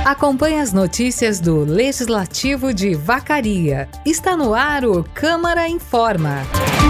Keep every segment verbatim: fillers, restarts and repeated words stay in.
Acompanhe as notícias do Legislativo de Vacaria. Está no ar o Câmara Informa.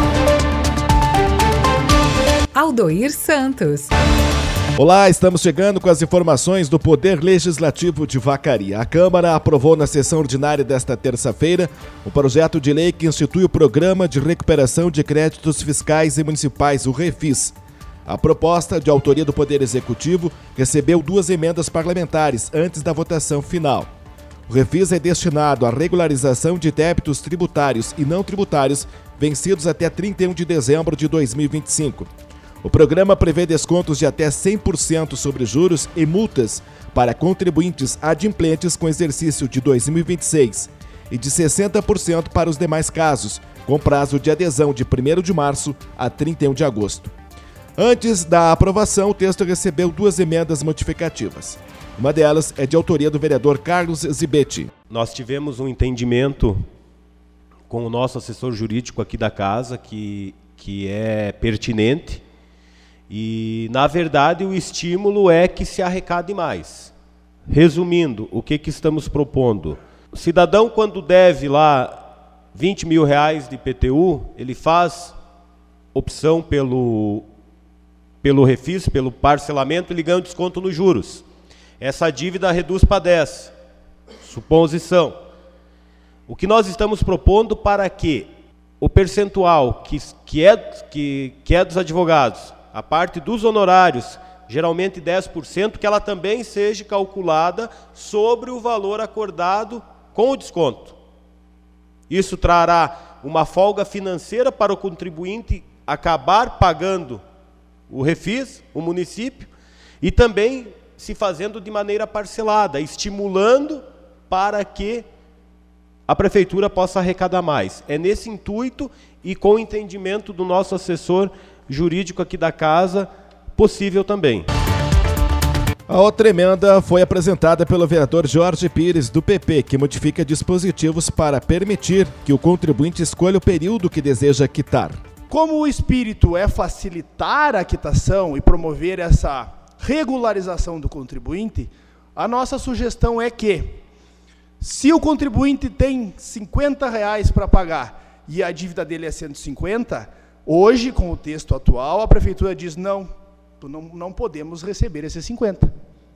Aldoir Santos. Olá, estamos chegando com as informações do Poder Legislativo de Vacaria. A Câmara aprovou na sessão ordinária desta terça-feira o projeto de lei que institui o Programa de Recuperação de Créditos Fiscais e Municipais, o REFIS. A proposta, de autoria do Poder Executivo, recebeu duas emendas parlamentares antes da votação final. O REFIS é destinado à regularização de débitos tributários e não tributários vencidos até trinta e um de dezembro de dois mil e vinte e cinco. O programa prevê descontos de até cem por cento sobre juros e multas para contribuintes adimplentes com exercício de dois mil e vinte e seis e de sessenta por cento para os demais casos, com prazo de adesão de primeiro de março a trinta e um de agosto. Antes da aprovação, o texto recebeu duas emendas modificativas. Uma delas é de autoria do vereador Carlos Zibetti. Nós tivemos um entendimento com o nosso assessor jurídico aqui da casa, que, que é pertinente. E, na verdade, o estímulo é que se arrecade mais. Resumindo, o que, que estamos propondo? O cidadão, quando deve lá vinte mil reais de I P T U, ele faz opção pelo, pelo refis, pelo parcelamento, ele ganha um desconto nos juros. Essa dívida reduz para dez. Suposição. O que nós estamos propondo para que o percentual que, que, é, que, que é dos advogados, a parte dos honorários, geralmente dez por cento, que ela também seja calculada sobre o valor acordado com o desconto. Isso trará uma folga financeira para o contribuinte acabar pagando o refis, o município, e também se fazendo de maneira parcelada, estimulando para que a prefeitura possa arrecadar mais. É nesse intuito e com o entendimento do nosso assessor jurídico aqui da casa, possível também. A outra emenda foi apresentada pelo vereador Jorge Pires, do P P, que modifica dispositivos para permitir que o contribuinte escolha o período que deseja quitar. Como o espírito é facilitar a quitação e promover essa regularização do contribuinte, a nossa sugestão é que, se o contribuinte tem cinquenta reais para pagar e a dívida dele é cento e cinquenta, hoje, com o texto atual, a prefeitura diz, não, não, não podemos receber esses cinquenta.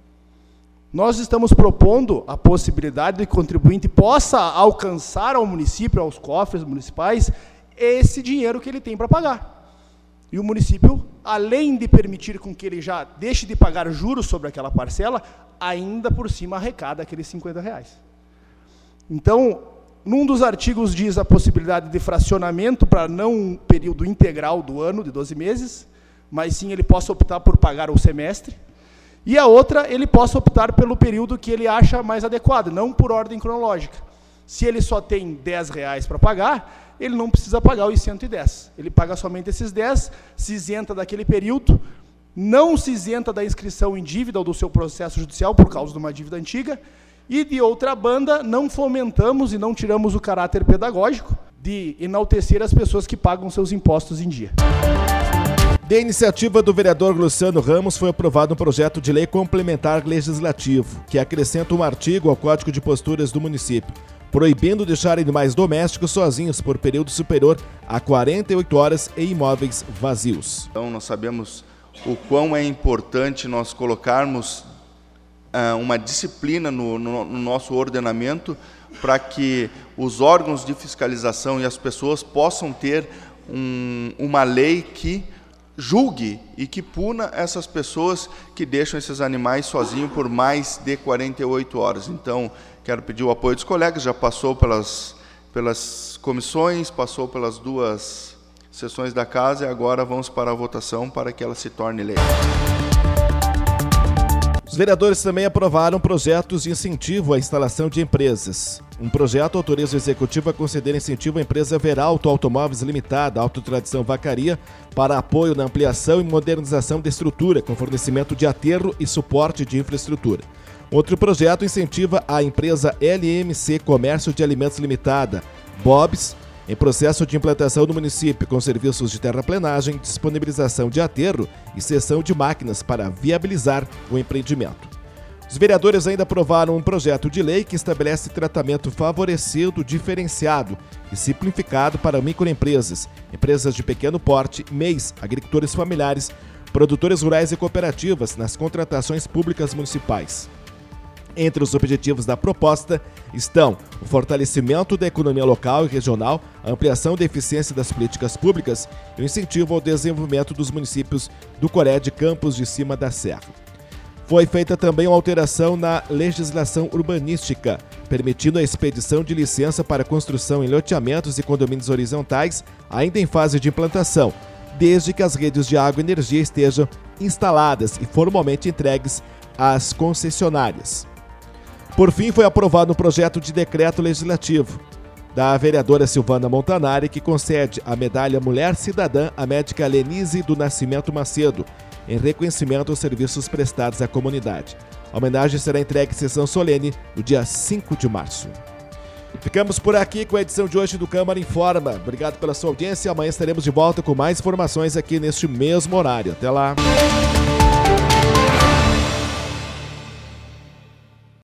Nós estamos propondo a possibilidade de que o contribuinte possa alcançar ao município, aos cofres municipais, esse dinheiro que ele tem para pagar. E o município, além de permitir com que ele já deixe de pagar juros sobre aquela parcela, ainda por cima arrecada aqueles cinquenta reais. Então, num dos artigos diz a possibilidade de fracionamento para não um período integral do ano, de doze meses, mas sim ele possa optar por pagar o semestre. E a outra, ele possa optar pelo período que ele acha mais adequado, não por ordem cronológica. Se ele só tem dez reais para pagar, ele não precisa pagar os cento e dez. Ele paga somente esses dez, se isenta daquele período, não se isenta da inscrição em dívida ou do seu processo judicial por causa de uma dívida antiga. E, de outra banda, não fomentamos e não tiramos o caráter pedagógico de enaltecer as pessoas que pagam seus impostos em dia. De iniciativa do vereador Luciano Ramos, foi aprovado um projeto de lei complementar legislativo, que acrescenta um artigo ao Código de Posturas do município, proibindo deixar animais domésticos sozinhos por período superior a quarenta e oito horas em imóveis vazios. Então, nós sabemos o quão é importante nós colocarmos uma disciplina no, no, no nosso ordenamento para que os órgãos de fiscalização e as pessoas possam ter um, uma lei que julgue e que puna essas pessoas que deixam esses animais sozinhos por mais de quarenta e oito horas. Então, quero pedir o apoio dos colegas, já passou pelas, pelas comissões, passou pelas duas sessões da casa e agora vamos para a votação para que ela se torne lei. Os vereadores também aprovaram projetos de incentivo à instalação de empresas. Um projeto autoriza o Executivo a conceder incentivo à empresa Veralto Automóveis Limitada, Autotradição Vacaria, para apoio na ampliação e modernização da estrutura, com fornecimento de aterro e suporte de infraestrutura. Outro projeto incentiva a empresa L M C Comércio de Alimentos Limitada, Bob's, em processo de implantação no município, com serviços de terraplenagem, disponibilização de aterro e cessão de máquinas para viabilizar o empreendimento. Os vereadores ainda aprovaram um projeto de lei que estabelece tratamento favorecido, diferenciado e simplificado para microempresas, empresas de pequeno porte, M E Is, agricultores familiares, produtores rurais e cooperativas nas contratações públicas municipais. Entre os objetivos da proposta estão o fortalecimento da economia local e regional, a ampliação da eficiência das políticas públicas e o incentivo ao desenvolvimento dos municípios do Coré de Campos de Cima da Serra. Foi feita também uma alteração na legislação urbanística, permitindo a expedição de licença para construção em loteamentos e condomínios horizontais, ainda em fase de implantação, desde que as redes de água e energia estejam instaladas e formalmente entregues às concessionárias. Por fim, foi aprovado um projeto de decreto legislativo da vereadora Silvana Montanari, que concede a medalha Mulher Cidadã à médica Lenise do Nascimento Macedo, em reconhecimento aos serviços prestados à comunidade. A homenagem será entregue em sessão solene no dia cinco de março. Ficamos por aqui com a edição de hoje do Câmara Informa. Obrigado pela sua audiência. Amanhã estaremos de volta com mais informações aqui neste mesmo horário. Até lá!